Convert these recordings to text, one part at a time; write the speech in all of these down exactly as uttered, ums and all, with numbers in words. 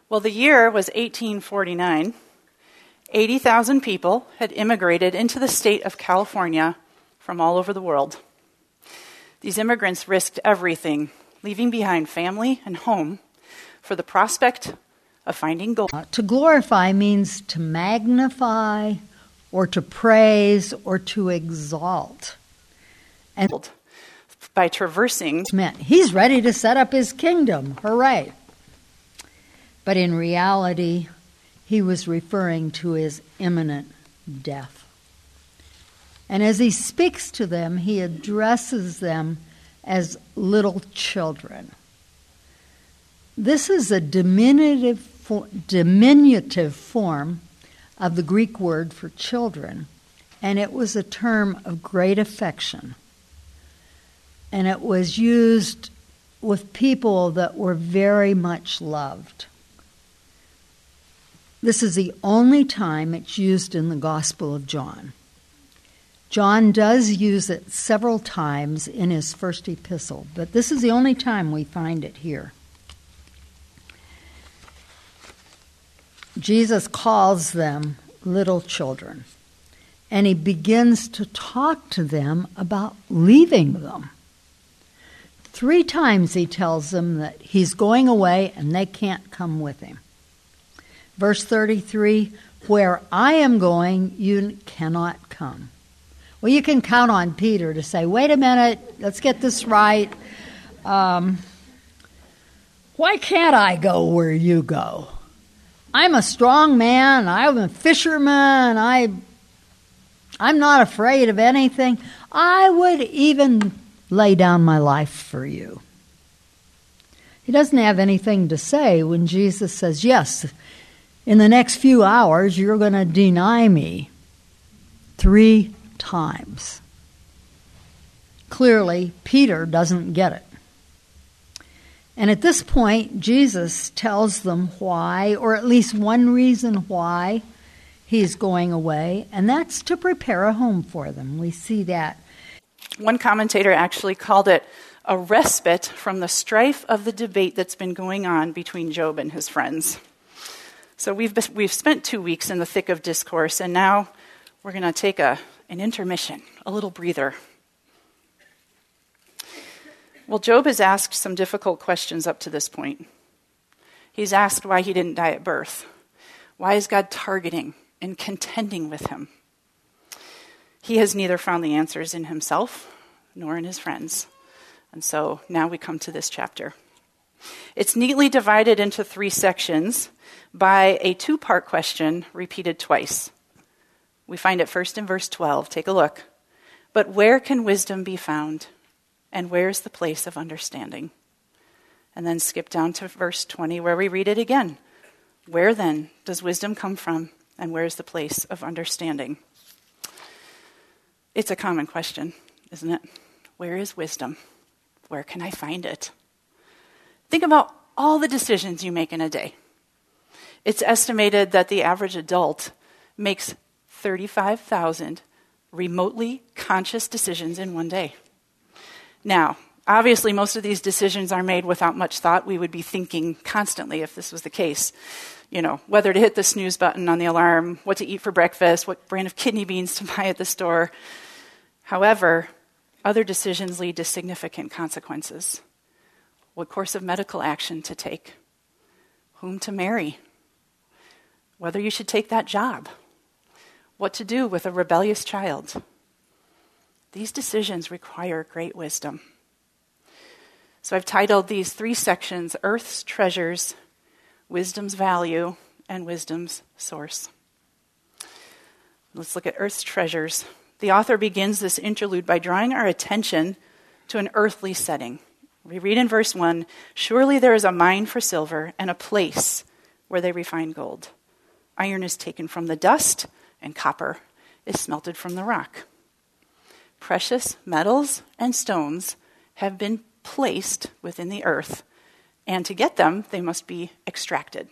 Well, the year was eighteen forty-nine. eighty thousand people had immigrated into the state of California from all over the world. These immigrants risked everything, leaving behind family and home for the prospect of finding gold. Uh, to glorify means to magnify or to praise or to exalt. And by traversing, meant he's ready to set up his kingdom. Hooray. But in reality, he was referring to his imminent death. And as he speaks to them, he addresses them as little children. This is a diminutive, diminutive form of the Greek word for children, and it was a term of great affection. And it was used with people that were very much loved. This is the only time it's used in the Gospel of John. John does use it several times in his first epistle, but this is the only time we find it here. Jesus calls them little children, and he begins to talk to them about leaving them. Three times he tells them that he's going away and they can't come with him. Verse thirty-three, where I am going, you cannot come. Well, you can count on Peter to say, wait a minute, let's get this right. Um, why can't I go where you go? I'm a strong man. I'm a fisherman. I, I'm not afraid of anything. I would even lay down my life for you. He doesn't have anything to say when Jesus says, yes, in the next few hours, you're going to deny me three times. Clearly, Peter doesn't get it. And at this point, Jesus tells them why, or at least one reason why he's going away, and that's to prepare a home for them. We see that. One commentator actually called it a respite from the strife of the debate that's been going on between Job and his friends. So we've we've spent two weeks in the thick of discourse, and now we're going to take a an intermission, a little breather. Well, Job has asked some difficult questions up to this point. He's asked why he didn't die at birth. Why is God targeting and contending with him? He has neither found the answers in himself nor in his friends. And so now we come to this chapter. It's neatly divided into three sections by a two-part question repeated twice. We find it first in verse twelve. Take a look. But where can wisdom be found? And where is the place of understanding? And then skip down to verse twenty where we read it again. Where then does wisdom come from? And where is the place of understanding? It's a common question, isn't it? Where is wisdom? Where can I find it? Think about all the decisions you make in a day. It's estimated that the average adult makes thirty-five thousand remotely conscious decisions in one day. Now, obviously, most of these decisions are made without much thought. We would be thinking constantly if this was the case. You know, whether to hit the snooze button on the alarm, what to eat for breakfast, what brand of kidney beans to buy at the store. However, other decisions lead to significant consequences. What course of medical action to take, whom to marry, whether you should take that job, what to do with a rebellious child. These decisions require great wisdom. So I've titled these three sections, Earth's Treasures, Wisdom's Value, and Wisdom's Source. Let's look at Earth's Treasures. The author begins this interlude by drawing our attention to an earthly setting. We read in verse one, surely there is a mine for silver and a place where they refine gold. Iron is taken from the dust, and copper is smelted from the rock. Precious metals and stones have been placed within the earth, and to get them, they must be extracted.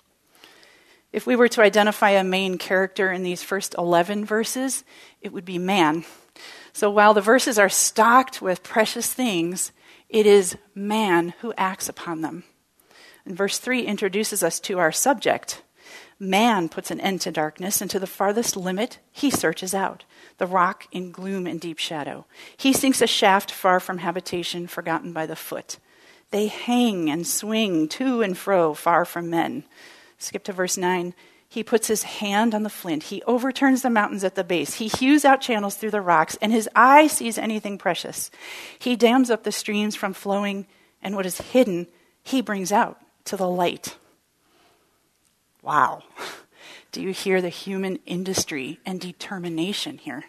If we were to identify a main character in these first eleven verses, it would be man. So while the verses are stocked with precious things, it is man who acts upon them. And verse three introduces us to our subject. Man puts an end to darkness, and to the farthest limit he searches out, the rock in gloom and deep shadow. He sinks a shaft far from habitation, forgotten by the foot. They hang and swing to and fro, far from men. Skip to verse nine. He puts his hand on the flint. He overturns the mountains at the base. He hews out channels through the rocks, and his eye sees anything precious. He dams up the streams from flowing, and what is hidden he brings out to the light. Wow. Do you hear the human industry and determination here?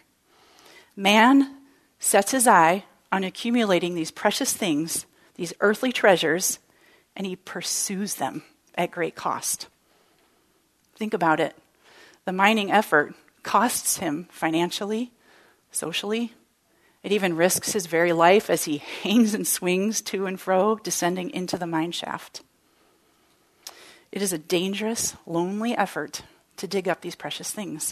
Man sets his eye on accumulating these precious things, these earthly treasures, and he pursues them at great cost. Think about it. The mining effort costs him financially, socially. It even risks his very life as he hangs and swings to and fro, descending into the mine shaft. It is a dangerous, lonely effort to dig up these precious things.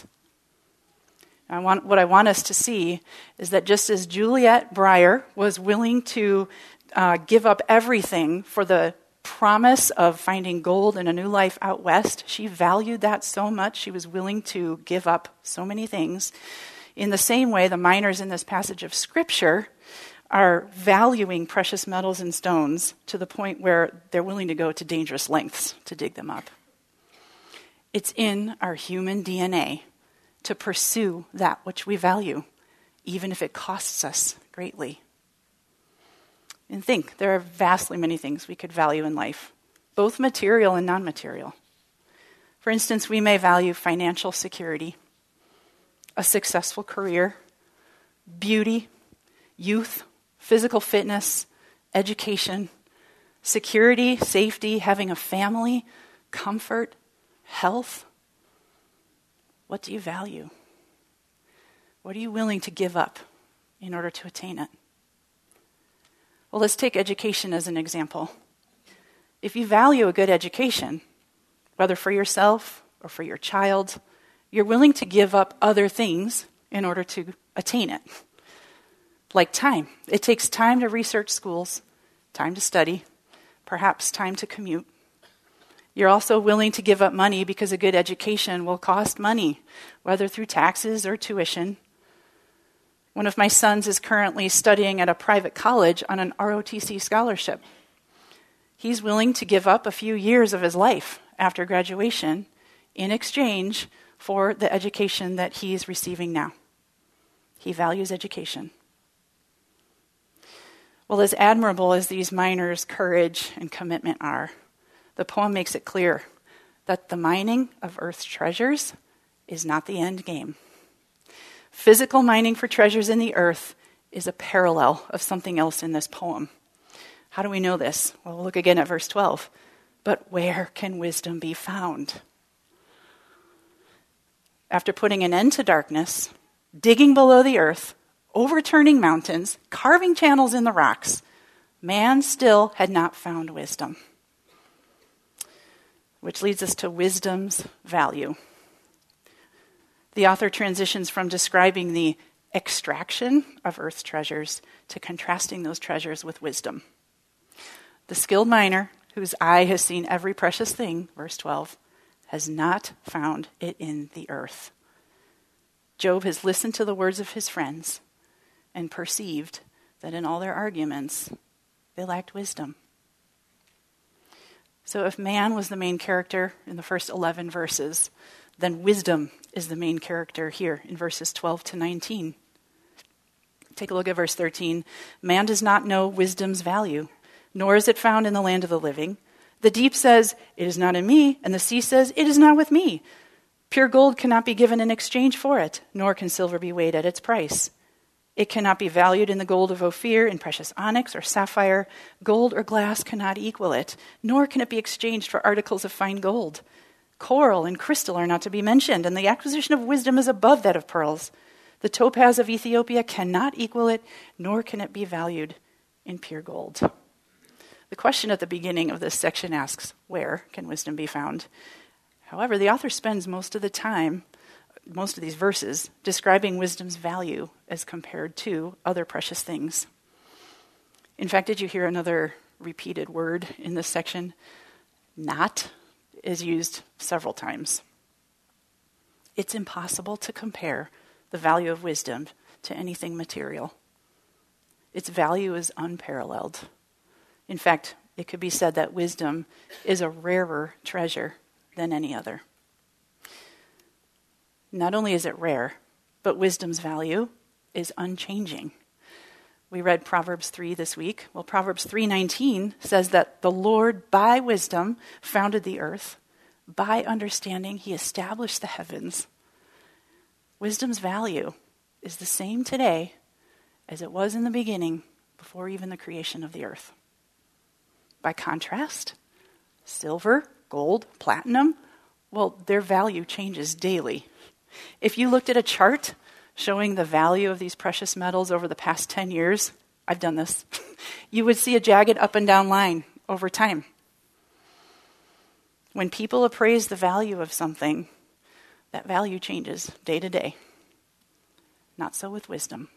I want, what I want us to see is that just as Juliet Breyer was willing to uh, give up everything for the promise of finding gold and a new life out west, she valued that so much she was willing to give up so many things. In the same way, the miners in this passage of Scripture are valuing precious metals and stones to the point where they're willing to go to dangerous lengths to dig them up. It's in our human D N A to pursue that which we value, even if it costs us greatly. And think, there are vastly many things we could value in life, both material and non-material. For instance, we may value financial security, a successful career, beauty, youth, physical fitness, education, security, safety, having a family, comfort, health. What do you value? What are you willing to give up in order to attain it? Well, let's take education as an example. If you value a good education, whether for yourself or for your child, you're willing to give up other things in order to attain it. Like time. It takes time to research schools, time to study, perhaps time to commute. You're also willing to give up money because a good education will cost money, whether through taxes or tuition. One of my sons is currently studying at a private college on an R O T C scholarship. He's willing to give up a few years of his life after graduation in exchange for the education that he's receiving now. He values education. Well, as admirable as these miners' courage and commitment are, the poem makes it clear that the mining of earth's treasures is not the end game. Physical mining for treasures in the earth is a parallel of something else in this poem. How do we know this? Well, we'll look again at verse twelve. But where can wisdom be found? After putting an end to darkness, digging below the earth, overturning mountains, carving channels in the rocks, man still had not found wisdom. Which leads us to wisdom's value. The author transitions from describing the extraction of earth's treasures to contrasting those treasures with wisdom. The skilled miner, whose eye has seen every precious thing, verse twelve, has not found it in the earth. Job has listened to the words of his friends and perceived that in all their arguments, they lacked wisdom. So if man was the main character in the first eleven verses, then wisdom is the main character here in verses twelve to nineteen. Take a look at verse thirteen. Man does not know wisdom's value, nor is it found in the land of the living. The deep says, it is not in me, and the sea says, it is not with me. Pure gold cannot be given in exchange for it, nor can silver be weighed at its price. It cannot be valued in the gold of Ophir, in precious onyx or sapphire. Gold or glass cannot equal it, nor can it be exchanged for articles of fine gold. Coral and crystal are not to be mentioned, and the acquisition of wisdom is above that of pearls. The topaz of Ethiopia cannot equal it, nor can it be valued in pure gold. The question at the beginning of this section asks, where can wisdom be found? However, the author spends most of the time, most of these verses, describing wisdom's value as compared to other precious things. In fact, did you hear another repeated word in this section? Not is used several times. It's impossible to compare the value of wisdom to anything material. Its value is unparalleled. In fact, it could be said that wisdom is a rarer treasure than any other. Not only is it rare, but wisdom's value is unchanging. We read Proverbs three this week. Well, Proverbs three nineteen says that the Lord by wisdom founded the earth. By understanding, he established the heavens. Wisdom's value is the same today as it was in the beginning, before even the creation of the earth. By contrast, silver, gold, platinum, well, their value changes daily. If you looked at a chart showing the value of these precious metals over the past ten years, I've done this, you would see a jagged up and down line over time. When people appraise the value of something, that value changes day to day. Not so with wisdom.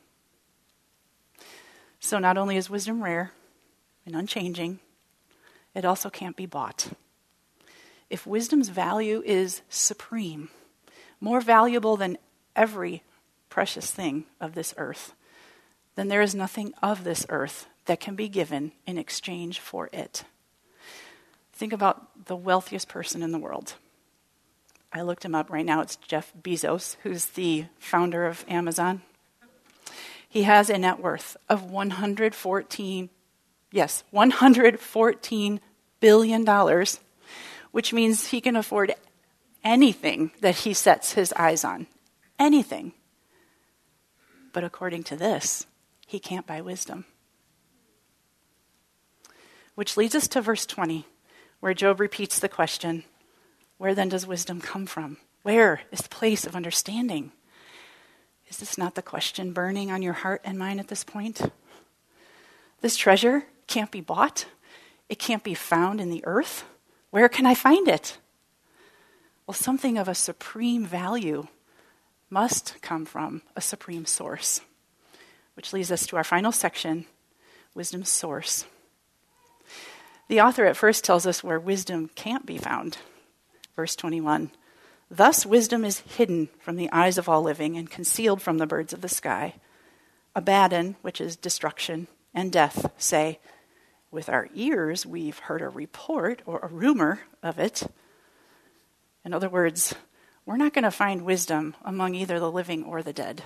So not only is wisdom rare and unchanging, it also can't be bought. If wisdom's value is supreme, more valuable than every precious thing of this earth, then there is nothing of this earth that can be given in exchange for it. Think about the wealthiest person in the world. I looked him up right now. It's Jeff Bezos, who's the founder of Amazon. He has a net worth of one hundred fourteen, yes, one hundred fourteen billion dollars, which means he can afford anything that he sets his eyes on. Anything. But according to this, he can't buy wisdom. Which leads us to verse twenty, where Job repeats the question, where then does wisdom come from? Where is the place of understanding? Is this not the question burning on your heart and mind at this point? This treasure can't be bought. It can't be found in the earth. Where can I find it? Well, something of a supreme value must come from a supreme source, which leads us to our final section, wisdom's source. The author at first tells us where wisdom can't be found. Verse twenty-one, thus wisdom is hidden from the eyes of all living and concealed from the birds of the sky. Abaddon, which is destruction, and death say, with our ears we've heard a report or a rumor of it. In other words, we're not going to find wisdom among either the living or the dead.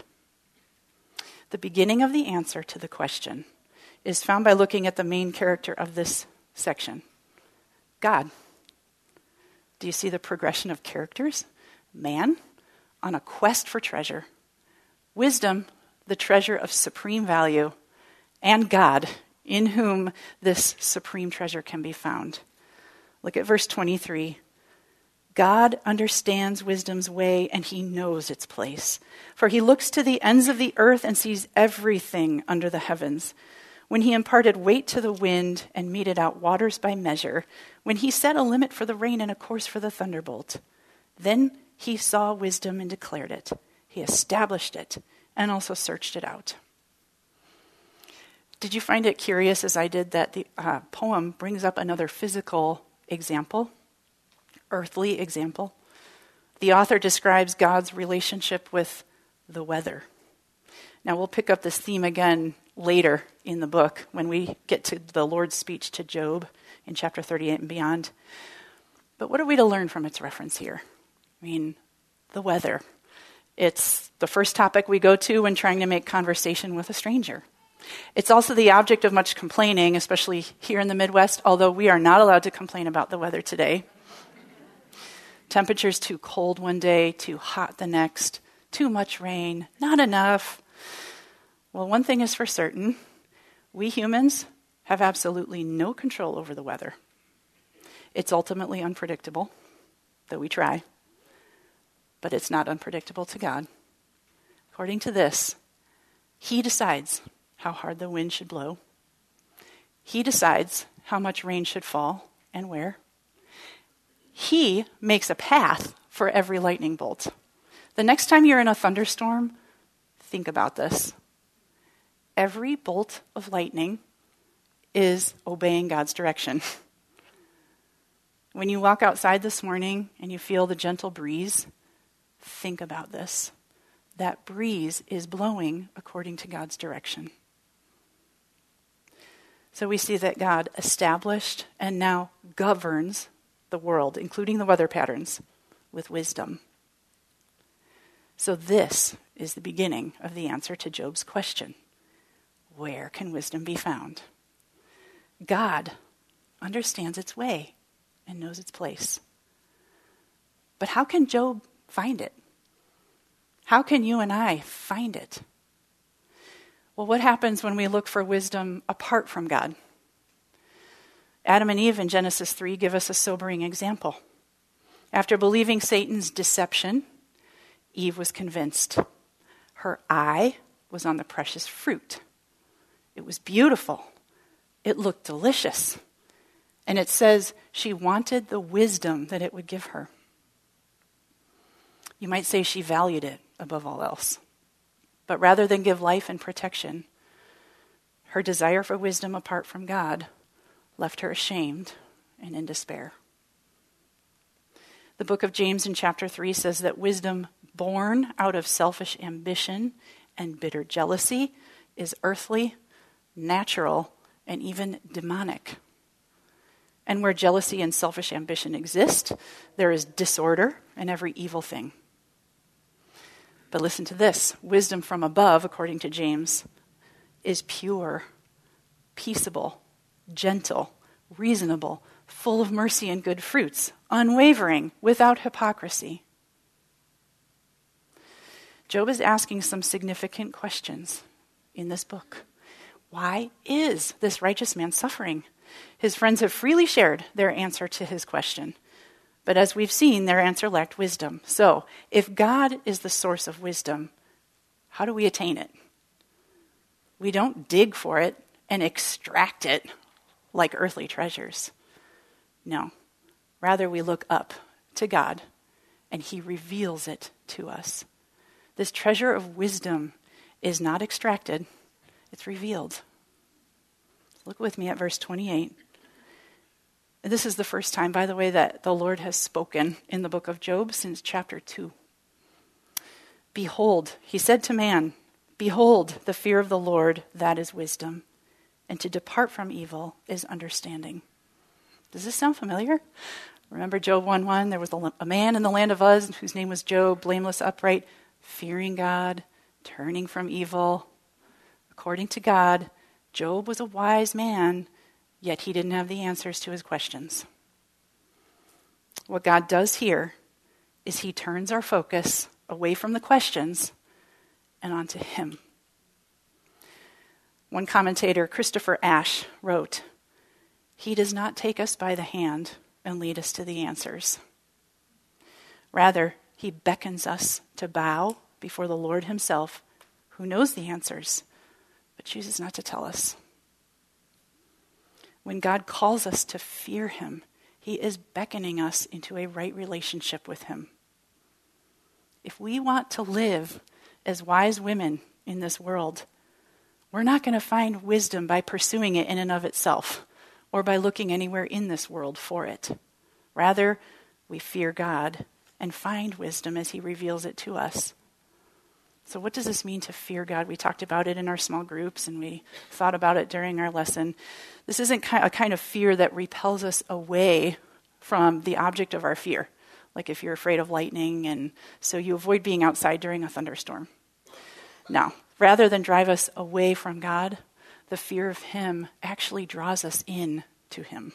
The beginning of the answer to the question is found by looking at the main character of this section, God. Do you see the progression of characters? Man, on a quest for treasure. Wisdom, the treasure of supreme value. And God, in whom this supreme treasure can be found. Look at verse twenty-three. God understands wisdom's way, and he knows its place. For he looks to the ends of the earth and sees everything under the heavens. When he imparted weight to the wind and meted out waters by measure, when he set a limit for the rain and a course for the thunderbolt, then he saw wisdom and declared it. He established it and also searched it out. Did you find it curious, as I did, that the uh, poem brings up another physical example, earthly example? The author describes God's relationship with the weather. Now, we'll pick up this theme again later in the book when we get to the Lord's speech to Job in chapter thirty-eight and beyond. But what are we to learn from its reference here? I mean, the weather. It's the first topic we go to when trying to make conversation with a stranger. It's also the object of much complaining, especially here in the Midwest, although we are not allowed to complain about the weather today. Temperatures too cold one day, too hot the next, too much rain, not enough. Well, one thing is for certain, we humans have absolutely no control over the weather. It's ultimately unpredictable, though we try, but it's not unpredictable to God. According to this, he decides how hard the wind should blow. He decides how much rain should fall and where. He makes a path for every lightning bolt. The next time you're in a thunderstorm, think about this. Every bolt of lightning is obeying God's direction. When you walk outside this morning and you feel the gentle breeze, think about this. That breeze is blowing according to God's direction. So we see that God established and now governs the world, including the weather patterns, with wisdom. So this is the beginning of the answer to Job's question. Where can wisdom be found? God understands its way and knows its place. But how can Job find it? How can you and I find it? Well, what happens when we look for wisdom apart from God? Adam and Eve in Genesis three give us a sobering example. After believing Satan's deception, Eve was convinced. Her eye was on the precious fruit. It was beautiful. It looked delicious. And it says she wanted the wisdom that it would give her. You might say she valued it above all else. But rather than give life and protection, her desire for wisdom apart from God left her ashamed and in despair. The book of James in chapter three says that wisdom born out of selfish ambition and bitter jealousy is earthly, natural, and even demonic. And where jealousy and selfish ambition exist, there is disorder and every evil thing. But listen to this. Wisdom from above, according to James, is pure, peaceable, gentle, reasonable, full of mercy and good fruits, unwavering, without hypocrisy. Job is asking some significant questions in this book. Why is this righteous man suffering? His friends have freely shared their answer to his question. But as we've seen, their answer lacked wisdom. So, if God is the source of wisdom, how do we attain it? We don't dig for it and extract it like earthly treasures. No. Rather, we look up to God, and he reveals it to us. This treasure of wisdom is not extracted, it's revealed. Look with me at verse twenty-eight. This is the first time, by the way, that the Lord has spoken in the book of Job since chapter two. Behold, he said to man, behold, the fear of the Lord, that is wisdom, and to depart from evil is understanding. Does this sound familiar? Remember Job one one, there was a man in the land of Uz whose name was Job, blameless, upright, fearing God, turning from evil. According to God, Job was a wise man, yet he didn't have the answers to his questions. What God does here is he turns our focus away from the questions and onto him. One commentator, Christopher Ash, wrote, "He does not take us by the hand and lead us to the answers. Rather, he beckons us to bow before the Lord himself, who knows the answers, but chooses not to tell us." When God calls us to fear him, he is beckoning us into a right relationship with him. If we want to live as wise women in this world, we're not going to find wisdom by pursuing it in and of itself or by looking anywhere in this world for it. Rather, we fear God and find wisdom as he reveals it to us. So what does this mean to fear God? We talked about it in our small groups and we thought about it during our lesson. This isn't a kind of fear that repels us away from the object of our fear. Like if you're afraid of lightning and so you avoid being outside during a thunderstorm. No, rather than drive us away from God, the fear of him actually draws us in to him.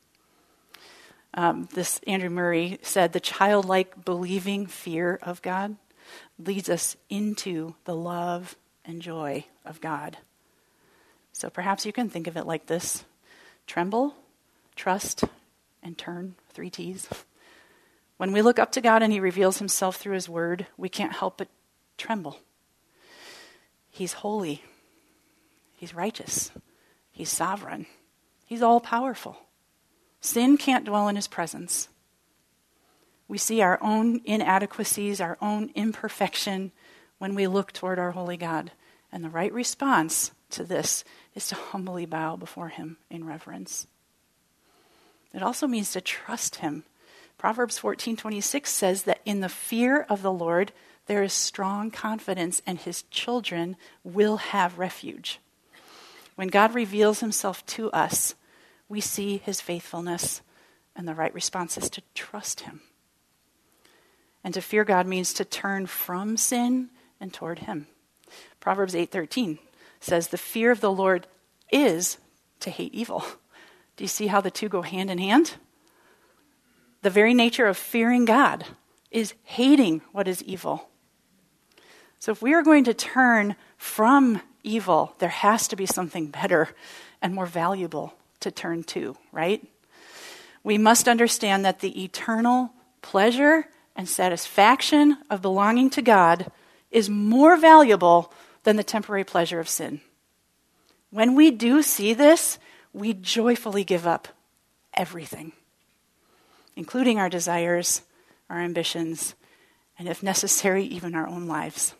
Um, this Andrew Murray said, the childlike believing fear of God leads us into the love and joy of God. So perhaps you can think of it like this. Tremble, trust, and turn, three T's. When we look up to God and he reveals himself through his word, we can't help but tremble. He's holy. He's righteous. He's sovereign. He's all-powerful. Sin can't dwell in his presence. We see our own inadequacies, our own imperfection when we look toward our holy God. And the right response to this is to humbly bow before him in reverence. It also means to trust him. Proverbs fourteen twenty-six says that in the fear of the Lord, there is strong confidence, and his children will have refuge. When God reveals himself to us, we see his faithfulness, and the right response is to trust him. And to fear God means to turn from sin and toward him. Proverbs eight thirteen says, the fear of the Lord is to hate evil. Do you see how the two go hand in hand? The very nature of fearing God is hating what is evil. So if we are going to turn from evil, there has to be something better and more valuable to turn to, right? We must understand that the eternal pleasure and satisfaction of belonging to God is more valuable than the temporary pleasure of sin. When we do see this, we joyfully give up everything, including our desires, our ambitions, and if necessary, even our own lives.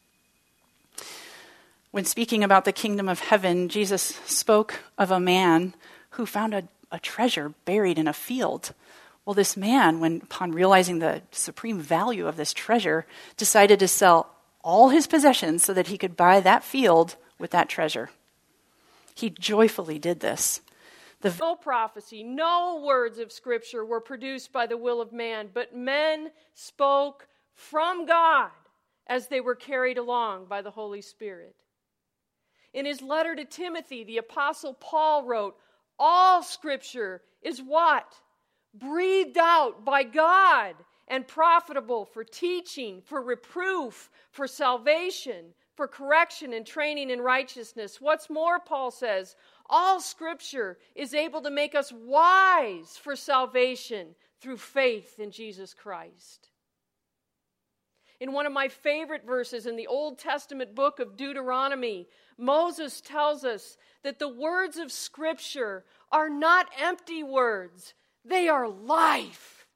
When speaking about the kingdom of heaven, Jesus spoke of a man who found a, a treasure buried in a field. Well, this man, when upon realizing the supreme value of this treasure, decided to sell all his possessions so that he could buy that field with that treasure. He joyfully did this. The No prophecy, no words of Scripture were produced by the will of man, but men spoke from God as they were carried along by the Holy Spirit. In his letter to Timothy, the Apostle Paul wrote, all Scripture is what? Breathed out by God and profitable for teaching, for reproof, for salvation, for correction and training in righteousness. What's more, Paul says, all Scripture is able to make us wise for salvation through faith in Jesus Christ. In one of my favorite verses in the Old Testament book of Deuteronomy, Moses tells us that the words of Scripture are not empty words, they are life.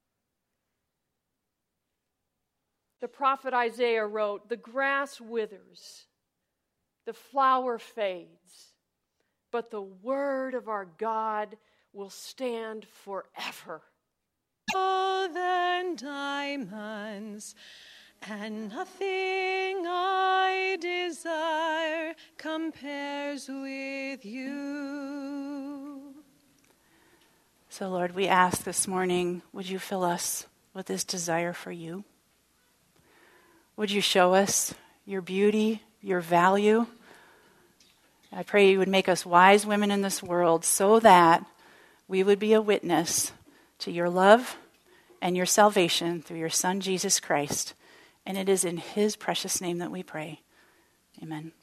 The prophet Isaiah wrote, the grass withers, the flower fades, but the word of our God will stand forever. More than diamonds, and nothing I desire compares with you. So, Lord, we ask this morning, would you fill us with this desire for you? Would you show us your beauty, your value? I pray you would make us wise women in this world so that we would be a witness to your love and your salvation through your Son, Jesus Christ. And it is in his precious name that we pray. Amen.